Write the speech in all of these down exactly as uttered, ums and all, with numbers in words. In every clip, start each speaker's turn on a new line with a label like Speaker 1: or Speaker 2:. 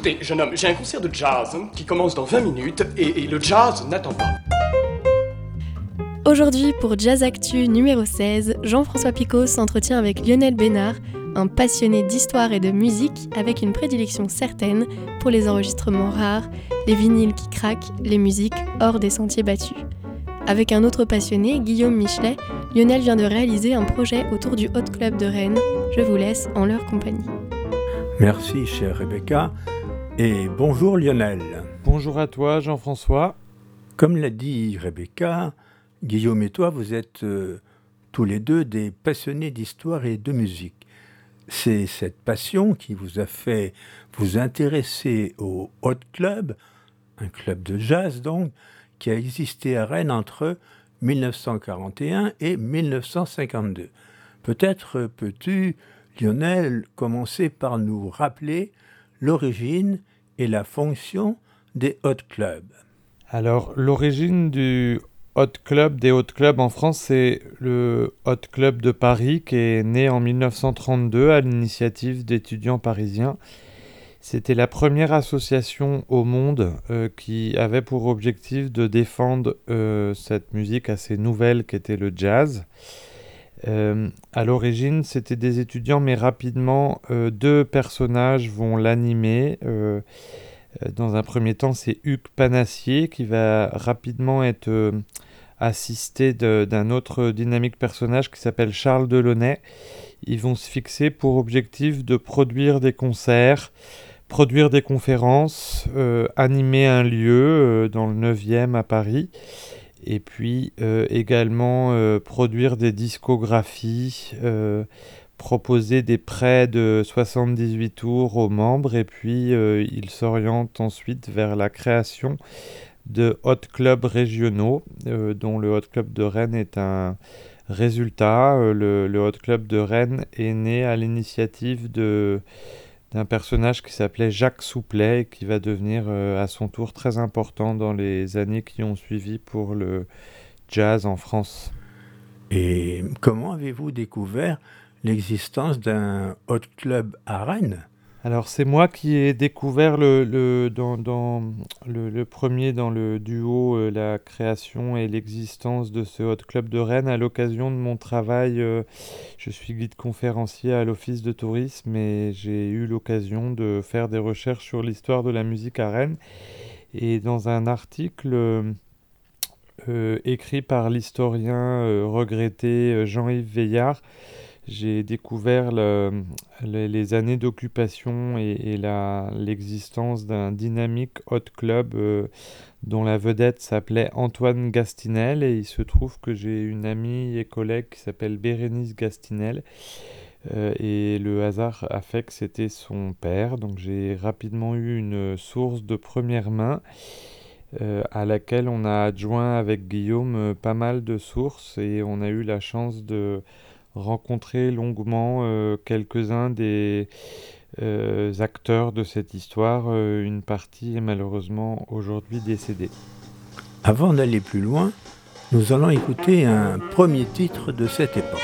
Speaker 1: Écoutez, jeune homme, j'ai un concert de jazz hein, qui commence dans vingt minutes et, et le jazz n'attend pas.
Speaker 2: Aujourd'hui, pour Jazz Actu numéro seize, Jean-François Picot s'entretient avec Lionel Bénard, un passionné d'histoire et de musique avec une prédilection certaine pour les enregistrements rares, les vinyles qui craquent, les musiques hors des sentiers battus. Avec un autre passionné, Guillaume Michelet, Lionel vient de réaliser un projet autour du Hot Club de Rennes. Je vous laisse en leur compagnie.
Speaker 3: Merci, chère Rebecca, et bonjour Lionel.
Speaker 4: Bonjour à toi, Jean-François.
Speaker 3: Comme l'a dit Rebecca, Guillaume et toi, vous êtes euh, tous les deux des passionnés d'histoire et de musique. C'est cette passion qui vous a fait vous intéresser au Hot Club, un club de jazz donc, qui a existé à Rennes entre dix-neuf cent quarante et un et dix-neuf cent cinquante-deux. Peut-être peux-tu, Lionel, commencer par nous rappeler l'origine et la fonction des Hot Clubs.
Speaker 4: Alors, l'origine du Hot Club, des Hot Clubs en France, c'est le Hot Club de Paris qui est né en dix-neuf cent trente-deux à l'initiative d'étudiants parisiens. C'était la première association au monde euh, qui avait pour objectif de défendre euh, cette musique assez nouvelle qu'était le jazz. Euh, à l'origine, c'était des étudiants, mais rapidement, euh, deux personnages vont l'animer. Euh, dans un premier temps, c'est Hugues Panassier qui va rapidement être euh, assisté de, d'un autre dynamique personnage qui s'appelle Charles Delaunay. Ils vont se fixer pour objectif de produire des concerts, produire des conférences, euh, animer un lieu euh, dans le neuvième à Paris, et puis euh, également euh, produire des discographies, euh, proposer des prêts de soixante-dix-huit tours aux membres, et puis euh, ils s'orientent ensuite vers la création de hot clubs régionaux, euh, dont le Hot Club de Rennes est un résultat. Euh, le, le Hot Club de Rennes est né à l'initiative de d'un personnage qui s'appelait Jacques Souplet et qui va devenir euh, à son tour très important dans les années qui ont suivi pour le jazz en France.
Speaker 3: Et comment avez-vous découvert l'existence d'un hot club à Rennes ?
Speaker 4: Alors c'est moi qui ai découvert le, le, dans, dans le, le premier dans le duo euh, la création et l'existence de ce Hot Club de Rennes à l'occasion de mon travail. Euh, je suis guide conférencier à l'Office de tourisme et j'ai eu l'occasion de faire des recherches sur l'histoire de la musique à Rennes. Et dans un article euh, euh, écrit par l'historien euh, regretté Jean-Yves Veillard, j'ai découvert le, le, les années d'occupation et, et la, l'existence d'un dynamique hot club euh, dont la vedette s'appelait Antoine Gastinel, et il se trouve que j'ai une amie et collègue qui s'appelle Bérénice Gastinel, euh, et le hasard a fait que c'était son père, donc j'ai rapidement eu une source de première main euh, à laquelle on a adjoint avec Guillaume euh, pas mal de sources, et on a eu la chance de rencontrer longuement euh, quelques-uns des euh, acteurs de cette histoire. Euh, une partie est malheureusement aujourd'hui décédée.
Speaker 3: Avant d'aller plus loin, nous allons écouter un premier titre de cette époque.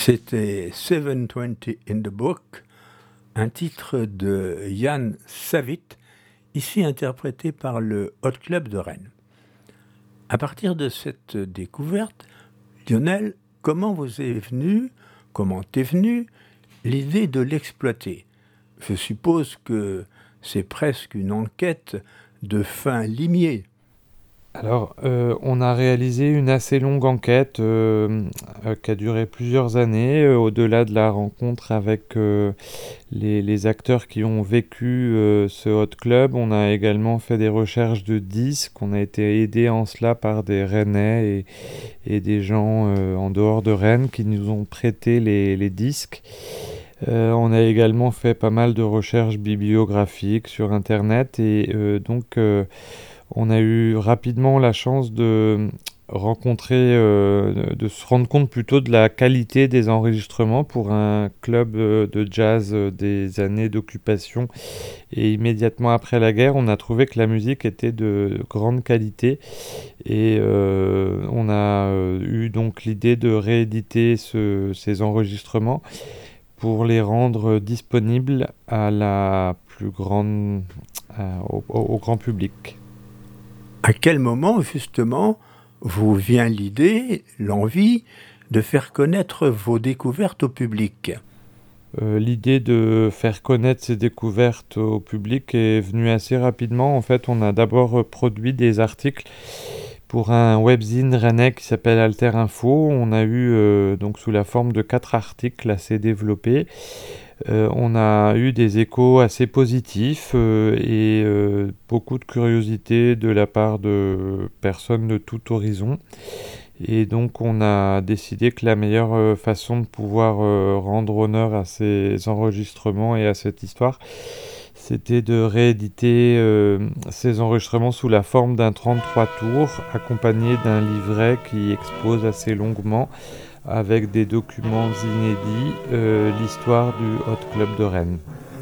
Speaker 3: C'était seven twenty in the Book, un titre de Jan Savit, ici interprété par le Hot Club de Rennes. À partir de cette découverte, Lionel, comment vous est venue, comment est venue l'idée de l'exploiter ? Je suppose que c'est presque une enquête de fin limier.
Speaker 4: Alors, euh, on a réalisé une assez longue enquête euh, euh, qui a duré plusieurs années, euh, au-delà de la rencontre avec euh, les, les acteurs qui ont vécu euh, ce hot club. On a également fait des recherches de disques. On a été aidé en cela par des Rennais et, et des gens euh, en dehors de Rennes qui nous ont prêté les, les disques. Euh, on a également fait pas mal de recherches bibliographiques sur Internet et euh, donc... Euh, On a eu rapidement la chance de rencontrer, euh, de se rendre compte plutôt de la qualité des enregistrements pour un club de jazz des années d'occupation. Et immédiatement après la guerre, on a trouvé que la musique était de grande qualité. Et euh, on a eu donc l'idée de rééditer ce, ces enregistrements pour les rendre disponibles à la plus grande, à, au, au grand public.
Speaker 3: À quel moment, justement, vous vient l'idée, l'envie de faire connaître vos découvertes au public ?
Speaker 4: euh, L'idée de faire connaître ces découvertes au public est venue assez rapidement. En fait, on a d'abord produit des articles pour un webzine rennais qui s'appelle Alter Info. On a eu, euh, donc sous la forme de quatre articles assez développés. Euh, on a eu des échos assez positifs euh, et euh, beaucoup de curiosité de la part de personnes de tout horizon. Et donc on a décidé que la meilleure euh, façon de pouvoir euh, rendre honneur à ces enregistrements et à cette histoire, c'était de rééditer euh, ces enregistrements sous la forme d'un trente-trois tours, accompagné d'un livret qui expose assez longuement, avec des documents inédits, euh, l'histoire du Hot Club de Rennes.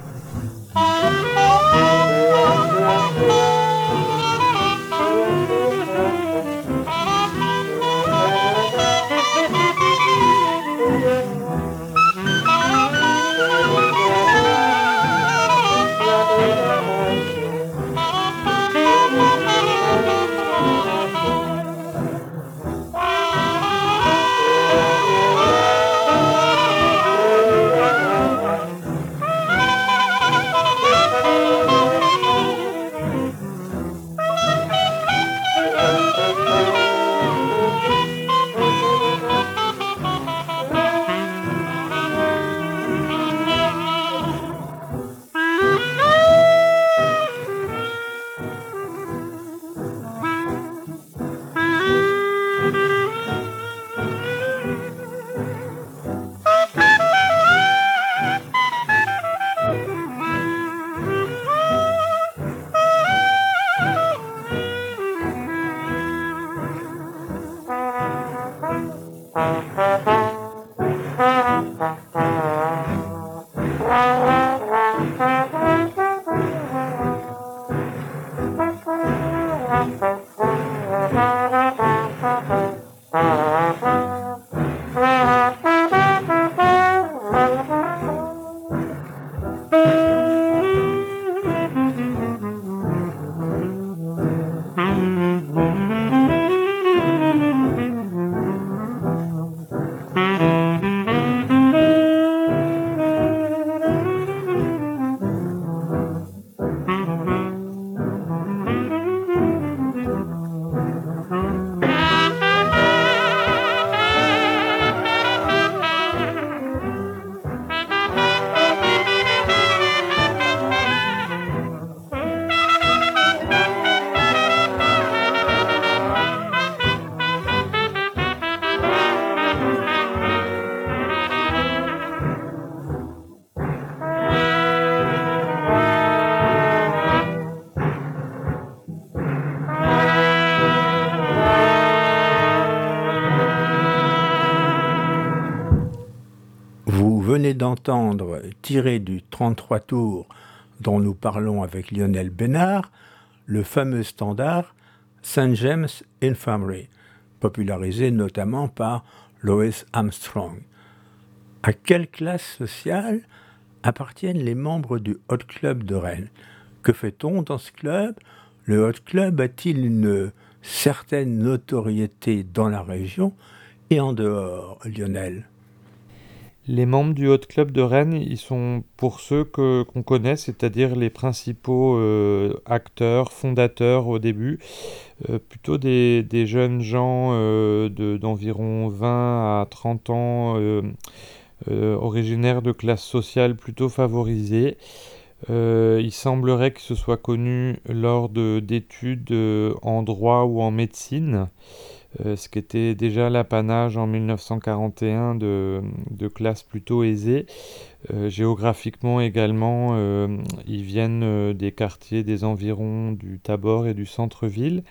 Speaker 3: Vous venez d'entendre, tiré du trente-trois tours dont nous parlons avec Lionel Bénard, le fameux standard Saint James Infirmary, popularisé notamment par Louis Armstrong. À quelle classe sociale appartiennent les membres du Hot Club de Rennes? Que fait-on dans ce club? Le Hot Club a-t-il une certaine notoriété dans la région et en dehors, Lionel?
Speaker 4: Les membres du Hot Club de Rennes, ils sont pour ceux que, qu'on connaît, c'est-à-dire les principaux euh, acteurs, fondateurs au début, euh, plutôt des, des jeunes gens euh, de, d'environ vingt à trente ans, euh, euh, originaires de classes sociales plutôt favorisées. Euh, il semblerait qu'ils se soient connus lors de, d'études euh, en droit ou en médecine. Euh, ce qui était déjà l'apanage en mille neuf cent quarante et un de, de classes plutôt aisées. Euh, géographiquement également, euh, ils viennent euh, des quartiers des environs du Tabor et du centre-ville.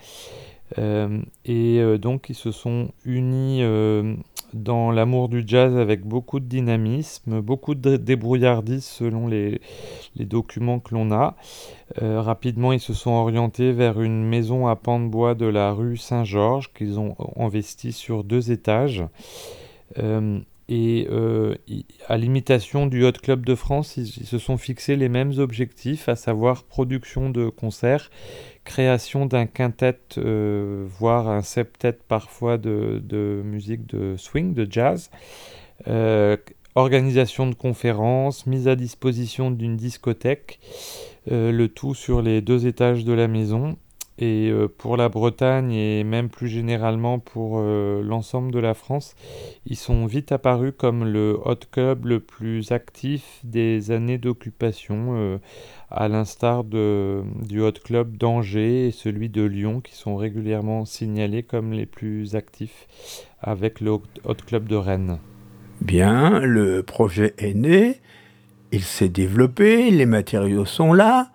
Speaker 4: Euh, et euh, donc ils se sont unis euh, dans l'amour du jazz avec beaucoup de dynamisme, beaucoup de débrouillardise selon les, les documents que l'on a. Euh, rapidement, ils se sont orientés vers une maison à pans de bois de la rue Saint-Georges qu'ils ont investi sur deux étages. Euh, et euh, à l'imitation du Hot Club de France, ils, ils se sont fixés les mêmes objectifs, à savoir production de concerts, création d'un quintet, euh, voire un septet parfois de, de musique de swing, de jazz, euh, organisation de conférences, mise à disposition d'une discothèque, euh, le tout sur les deux étages de la maison. Et euh, pour la Bretagne et même plus généralement pour euh, l'ensemble de la France, ils sont vite apparus comme le hot club le plus actif des années d'occupation, euh, à l'instar de, du hot club d'Angers et celui de Lyon qui sont régulièrement signalés comme les plus actifs avec le hot club de Rennes.
Speaker 3: Bien, le projet est né, il s'est développé, les matériaux sont là.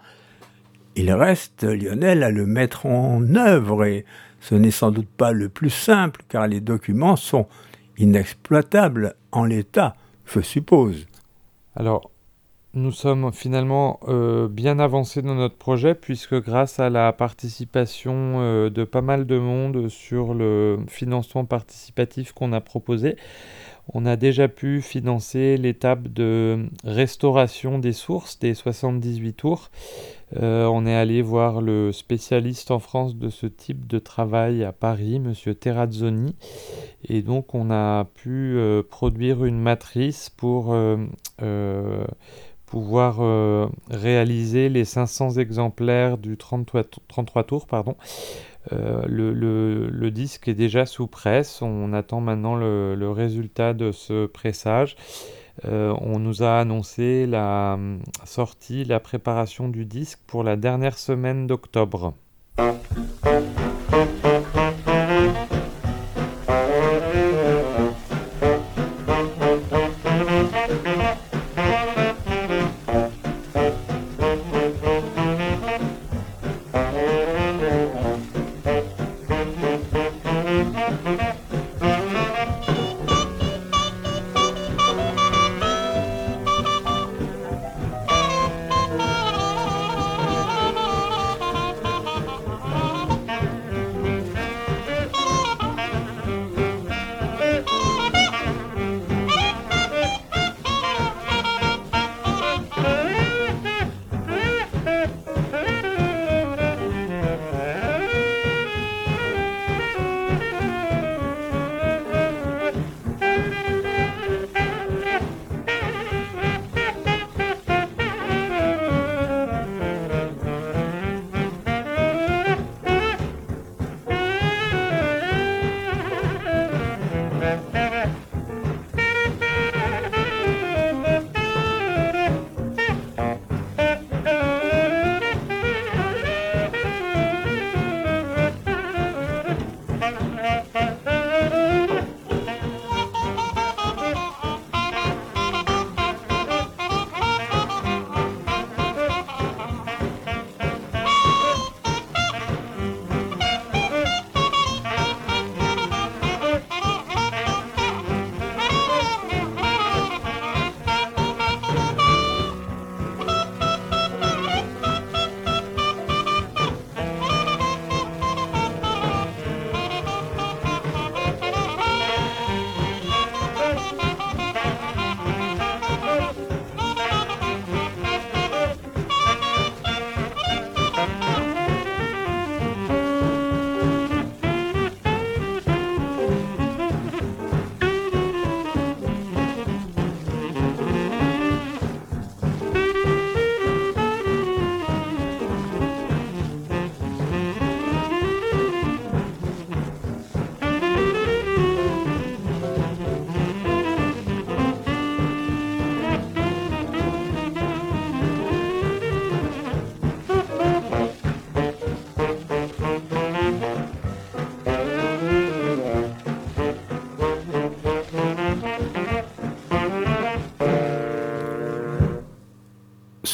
Speaker 3: Il reste, Lionel, à le mettre en œuvre et ce n'est sans doute pas le plus simple car les documents sont inexploitables en l'état, je suppose.
Speaker 4: Alors, nous sommes finalement euh, bien avancés dans notre projet puisque grâce à la participation euh, de pas mal de monde sur le financement participatif qu'on a proposé, on a déjà pu financer l'étape de restauration des sources des soixante-dix-huit tours. Euh, on est allé voir le spécialiste en France de ce type de travail à Paris, Monsieur Terrazzoni. Et donc on a pu euh, produire une matrice pour euh, euh, pouvoir euh, réaliser les cinq cents exemplaires du trente-trois tours, pardon. Euh, le, le, le disque est déjà sous presse, on attend maintenant le, le résultat de ce pressage. Euh, on nous a annoncé la euh, sortie, la préparation du disque pour la dernière semaine d'octobre.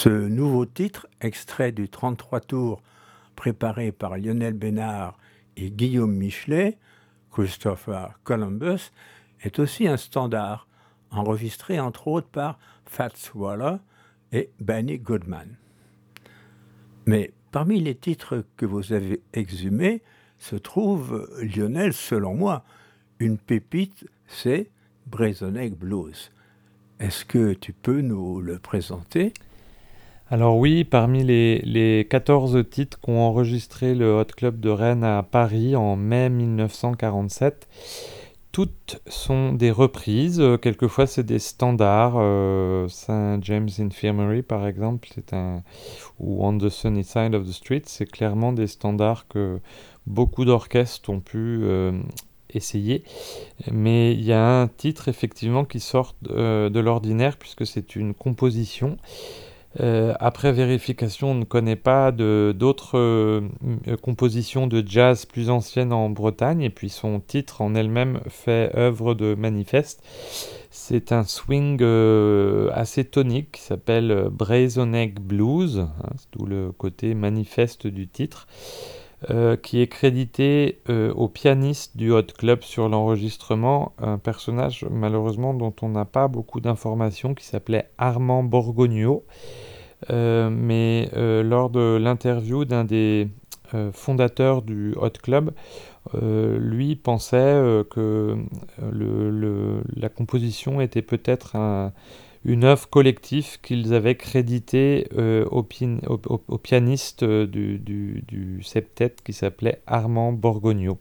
Speaker 3: Ce nouveau titre, extrait du trente-trois tours préparé par Lionel Bénard et Guillaume Michelet, Christopher Columbus, est aussi un standard, enregistré entre autres par Fats Waller et Benny Goodman. Mais parmi les titres que vous avez exhumés se trouve, Lionel, selon moi, une pépite, c'est Breasonneck Blues. Est-ce que tu peux nous le présenter ?
Speaker 4: Alors oui, parmi les, les quatorze titres qu'ont enregistré le Hot Club de Rennes à Paris en mai mille neuf cent quarante-sept, toutes sont des reprises. Euh, quelquefois, c'est des standards. Euh, Saint James Infirmary, par exemple, c'est un, ou On the Sunny Side of the Street, c'est clairement des standards que beaucoup d'orchestres ont pu euh, essayer. Mais il y a un titre, effectivement, qui sort euh, de l'ordinaire, puisque c'est une composition. Euh, après vérification, on ne connaît pas de, d'autres euh, compositions de jazz plus anciennes en Bretagne, et puis son titre en elle-même fait œuvre de manifeste. C'est un swing euh, assez tonique qui s'appelle Breasonneck Blues, hein, c'est d'où le côté manifeste du titre, euh, qui est crédité euh, au pianiste du Hot Club sur l'enregistrement, un personnage malheureusement dont on n'a pas beaucoup d'informations, qui s'appelait Armand Borgogneau. Euh, mais euh, lors de l'interview d'un des euh, fondateurs du Hot Club, euh, lui pensait euh, que le, le, la composition était peut-être un, une œuvre collective qu'ils avaient créditée euh, au, pi- au, au, au pianiste du, du, du septet qui s'appelait Armand Borgogneau.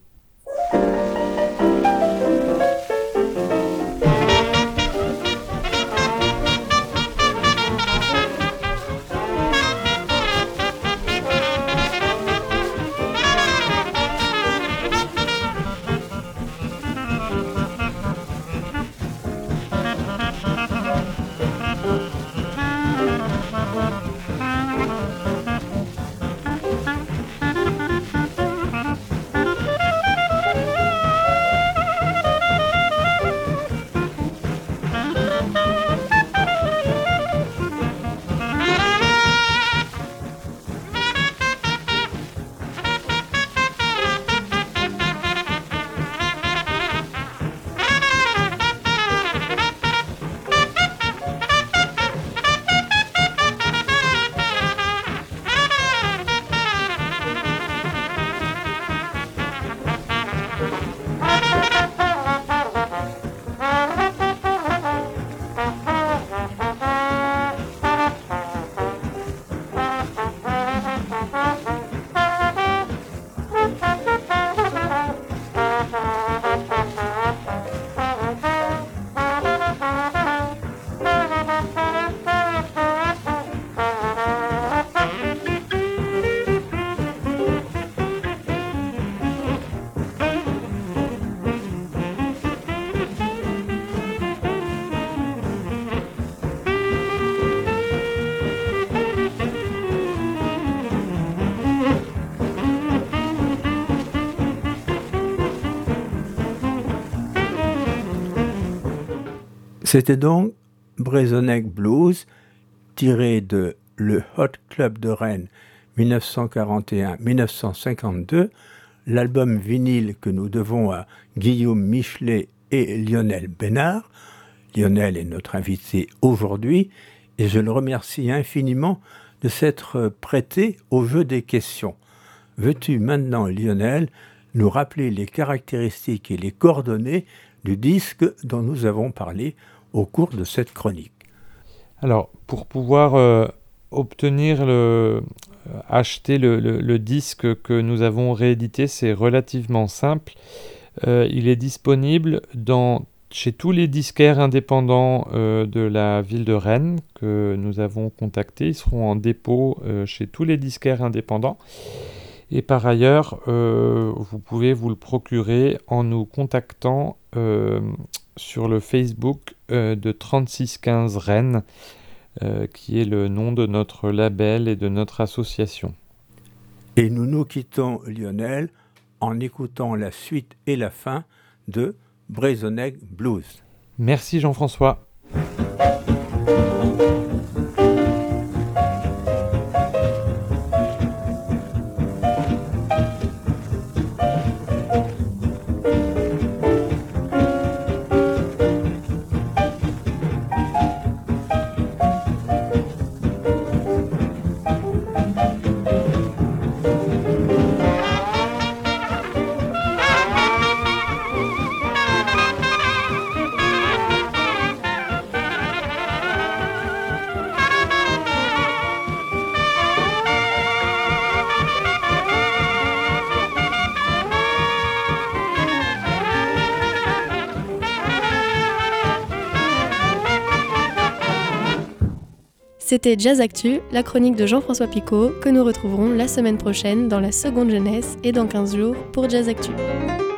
Speaker 3: C'était donc Breasonneck Blues, tiré de Le Hot Club de Rennes dix-neuf cent quarante et un à dix-neuf cent cinquante-deux, l'album vinyle que nous devons à Guillaume Michelet et Lionel Bénard. Lionel est notre invité aujourd'hui et je le remercie infiniment de s'être prêté au jeu des questions. Veux-tu maintenant, Lionel, nous rappeler les caractéristiques et les coordonnées du disque dont nous avons parlé au cours de cette chronique?
Speaker 4: Alors, pour pouvoir euh, obtenir le, euh, acheter le, le, le disque que nous avons réédité, c'est relativement simple. Euh, il est disponible dans, chez tous les disquaires indépendants euh, de la ville de Rennes que nous avons contactés. Ils seront en dépôt euh, chez tous les disquaires indépendants. Et par ailleurs, euh, vous pouvez vous le procurer en nous contactant euh, sur le Facebook euh, de trente-six quinze Rennes, euh, qui est le nom de notre label et de notre association.
Speaker 3: Et nous nous quittons, Lionel, en écoutant la suite et la fin de Breasonneck Blues.
Speaker 4: Merci Jean-François.
Speaker 2: C'était Jazz Actu, la chronique de Jean-François Picot, que nous retrouverons la semaine prochaine dans la seconde jeunesse et dans quinze jours pour Jazz Actu.